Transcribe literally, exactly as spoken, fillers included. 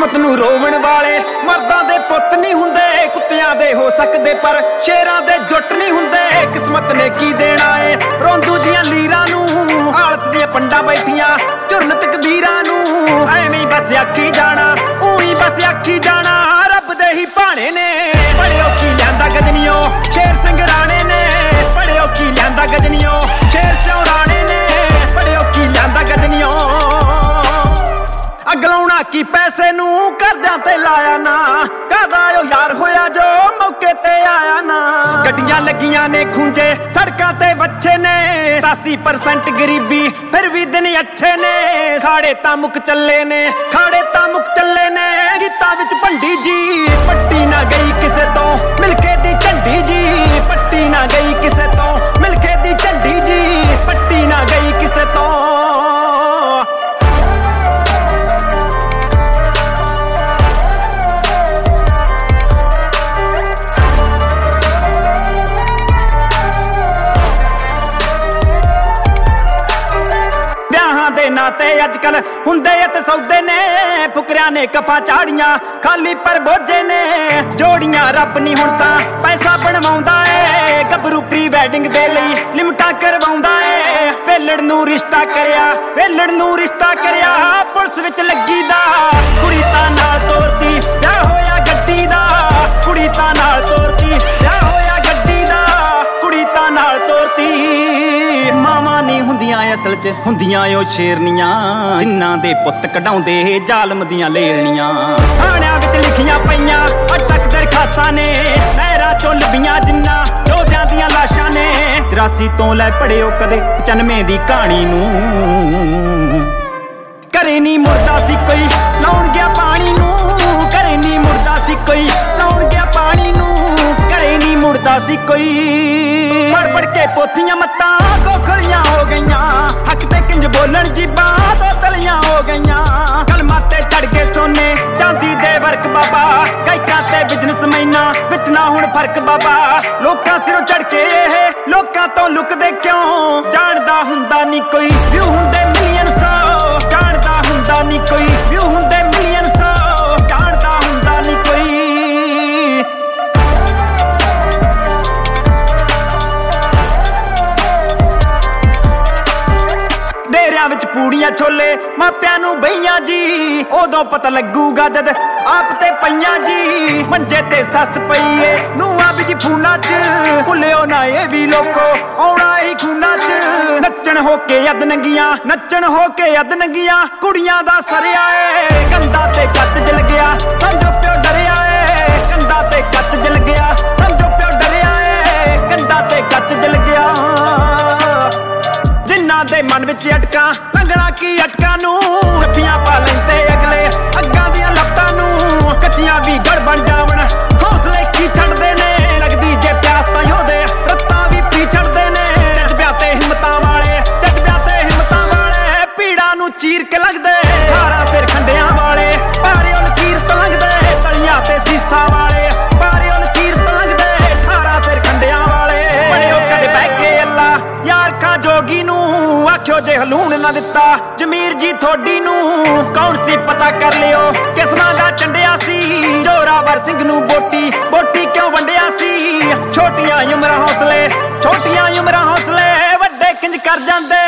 किस्मत नूं रोवण वाले मर्दां दे पुੱਤ नहीं हुंदे, कुत्तियां दे हो सकदे पर शेरां दे जुट नहीं हुंदे। किस्मत ने की देना है रोंदू जियां लीरां नूं, हालत दियां पंडां बैठियां झुरन तकदीरां नूं। ऐवें बस आखी जाना ऊई बस आखी जाना, रब दे ही भाणे ने बड़े औखी लियांदा गजनियो शेर सिंह राणे ने। बड़े औखी लियांदा गजनियो शेर सिंह राणे ने, बड़े औखी लियांदा गजनियो। अगलाउणा की पैसे नू करदियां ते लाया ना, कहदा ओ यार होया जो मौके ते आया ना। गड्डियां लगियां ने खूंजे सड़कां ते वच्छे ने, अस्सी परसेंट गरीबी फिर भी दिन अच्छे ने। खाड़े तां मुक चले ने खाड़े तां मुक चले ने, गीतां विच भंडी जी पट्टी ना गई किसे तो मिलके दी झंडी जी। पट्टी ना गई किसे तो मिलके दी झंडी जी, पट्टी ना गई किसे तो। नाते अजकल हुंदे ते सौदे ने, फुकरियां ने कफा चाड़ियां खाली पर बोझे ने। जोड़ियां रब नहीं हुण तां पैसा बनवाउंदा है, गबरू प्री वैडिंग दे लई लिमटा करवाउंदा है। वेलड़ नूं रिश्ता करया वेलड़ नूं रिश्ता करया, पुलिस विच लगी दा कुड़ी तां नाल तोरती विआह होया गड्डी दा। कुड़ी तां नाल तोरती विआह होया गड्डी दा, कुड़ी तां नाल तोरती। मावां नहीं हुंदियां असल च हुंदियां ओ शेरनियां, जिन्हां दे पुੱਤ कढाउंदे जालम दियां लेलनियां। थाणियां विच लिखियां पईयां अज तक दरखास्तां ने, नहरां चों लभियां जिन्हां योद्धियां दियां लाशां ने। चौरासी तो लै पढ़िओ कदे पचानवे दी कहानी नूं, घरे नहीं मुड़दा सी कोई लाउण गया पानी नूं। घरे नहीं मुड़दा सी कोई लाउण गया पानी नूं, घरे नहीं मुड़दा सी कोई। पढ़ पढ़ के पोथियां मत्तां खोखलियां हो गईयां, हक ते किंज बोलन जीबां तो तलियां हो गईयां। कलमां ते चढ़ गए सोने चांदी दे वर्क बाबा, गायकां ते बिजनेस मैना विच ना हुण फर्क बाबा। लोकां सिरों चढ़ के ਇਹ लोकां तो लुकदे क्यों, जाणदा हुंदा नहीं कोई व्यू हुंदे मिलियन सौ। जाणदा हुंदा नहीं कोई व्यू हुंदे मिलियन सौ, जाणदा हुंदा नहीं कोई। डेरियां विच पूड़ियां छोले मापियां नूं बईयां जी, उदों पता लगूगा जद आप ते पईयां जी। मंजे ते सस पई ए नूंहां बिच फूना च, भुल्लिओ ना ए भी लोको आउणा ही खूना च। नच्चण हो के अद नंगियां नच्चण हो के अद नंगियां, कुड़ियां दा सरिया ए कंधा ते कच जल गया समझो प्यो डरिया ए। कंधा ते कच जल गया समझो प्यो डरिया ए, कंधा ते कच जल गया। जिन्हां दे मन विच अटकां लंघना की अटकां नूं, जफ्फियां पा लैंदे अगले अग्गां दियां लत्तां नूं। कच्चियां भी गड़ बन जावण हौसले की छड्डदे ने, लगदी जे प्यास तां योधे रत्तां भी पी छड्डदे ने। जज्बिआं ते हिम्मतां वाले जज्बिआं ते हिम्मतां वाले, पीड़ां नूं चीर के लगदे धारां सिर खंडिआं वाले। भारिओ लकीर तो लगदे तलियां ते सीसां वाले, भारिओ लकीर तो लगदे धारां सिर खंडिआं वाले। बड़िओ कदे बह के अल्लाह यार खा जोगी नूं, आखिओ जे हलूण ना दिता जमीर जी थोड़ी नूं। कौन सी पता कर लिओ किस्मां दा चंडिया सी, जोरावर सिंह नूं बोटी बोटी क्यों वंडिया सी। छोटियां उमरां हौसले छोटियां उमरां हौसले वड्डे किंज कर जांदे,